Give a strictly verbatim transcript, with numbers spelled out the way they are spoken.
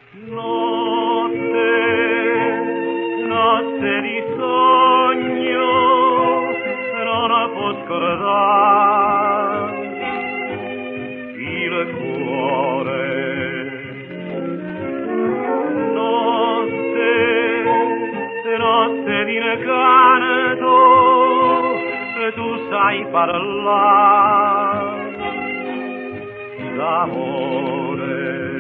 Notte, notte di sogno, non può scordare il cuore. Notte, notte di incanto, tu sai parlare d'amore.